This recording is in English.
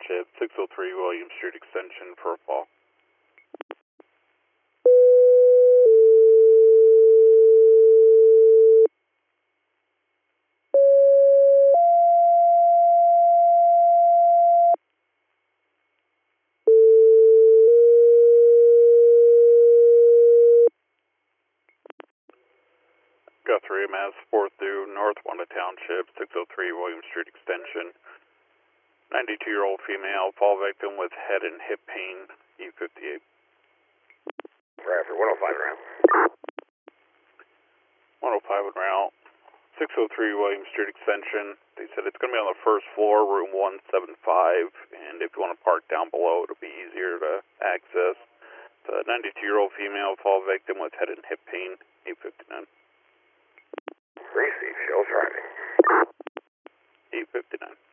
Township, 603 William Street Extension for a fall. Guthrie, Mass. 4th through North Wanda Township, 603 William Street Extension. 92-year-old female, fall victim with head and hip pain, E58. Bradford, 105 around. 105 en route. 603 William Street Extension. They said it's going to be on the first floor, room 175, and if you want to park down below, it'll be easier to access. The 92-year-old female, fall victim with head and hip pain, E59. Receive, show driving. E59.